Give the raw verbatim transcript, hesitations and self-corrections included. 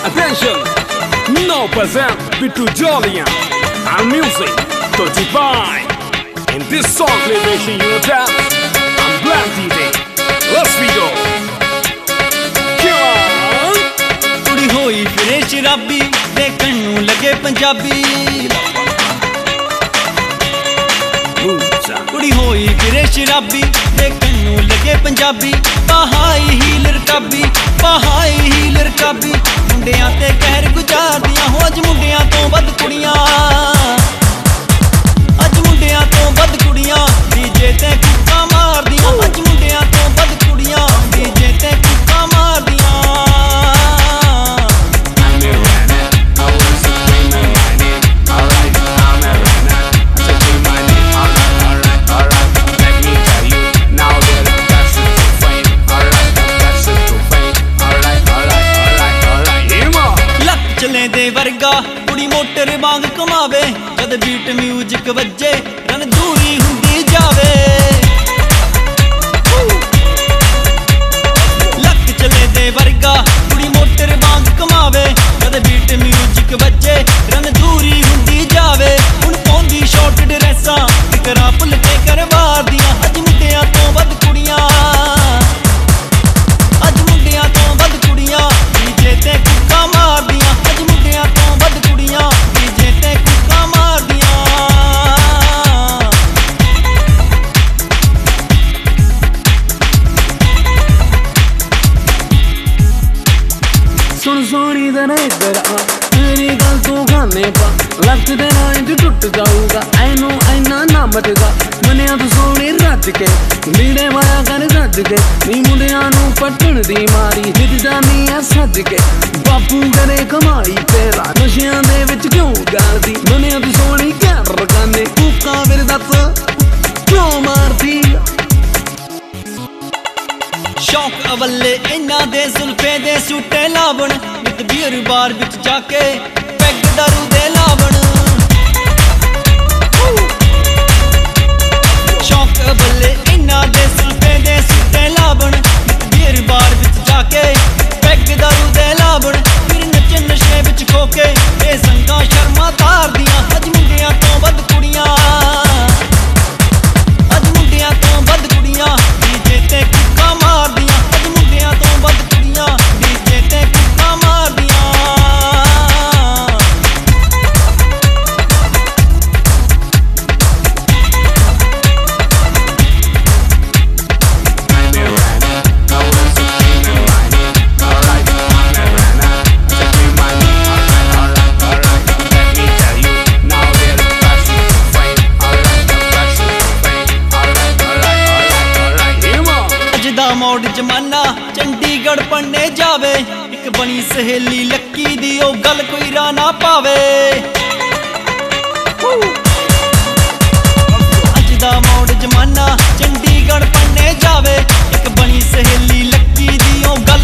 Attention, now present Bittu Jolian and music thirty-five. In this song celebration you tap, I'm Black D J. Let's we go. Come on. कुड़ी होई फिरे शराबी देखण नूं लगे पंजाबी कुड़ी होई फिरे शराबी देखण नूं लगे पंजाबी पहाई हील रकाबी पहाई हील रकाबी मुंडियां ते कहर गुजारदियां हो अज मुंडियां तो वध कुड़ियां अज मुंडियां तो वध कुड़ियां डीजे ते कुक्का मारदियां अज मुंडियां तो वध कुड़ियां डीजे ते कुक्का मारदियां दे वर्गा कुड़ी मोटर वांग कमावे जद बीट म्यूजिक वजे रन दूरी हुंदी जावे लक चले दे वर्गा कुड़ी मोटर वांग कमावे जद बीट म्यूजिक वजे रन दूरी हुंदी जावे हुण पौंदी शॉर्ट ड्रेसां फिकरां भुल के करवार दियां अज मुंडियां तो वध कुड़ियां अज मुंडियां तो वध कुड़ियां डीजे ते कुक्का मारदियां अज मुंडियां तो वध कुड़ियां डीजे ते कुक्का मारदियां सुन सोनी जरा इधर आ तेरी गल तू खाने पा लफ्ज दे नाइट टुट जाऊगा ऐनू ऐना ना मचगा मनिया तू सोनी रज के लीड़े माया कर रज के नी मुंडियां नू पटण दी मारी हिट जानी ऐ सज के बापू करे कमाई तेरा नशियां दे विच क्यों गालदी मनिया तू सोनी कर रकाने कुक्का फिर दस क्यों मारदी शौक अवले इन्ना दे जुल्फे दे सूटे लावण नित बीर बार विच जाके पैग दारू दे लावण शौक अवले इन्ना दे जुल्फे दे सूटे लावण नित बीर बार विच जाके पैग दारू दे लावण फिर नचे नशे विच खोके ए संगा शर्मा तार दियां अज मुंडियां तो वध कुड़ियां अज मुंडियां तो वध कुड़ियां डीजे ते कुक्का मारदियां अज मुंडियां तो वध कुड़ियां डीजे ते कुक्का मारदियां मॉड जमाना चंडीगढ़ पढ़ने जावे एक बनी सहेली लक्की दी ओ गल कोई राह ना पावे अज दा मॉड जमाना चंडीगढ़ पढ़ने जावे एक बनी सहेली लक्की दी ओ गल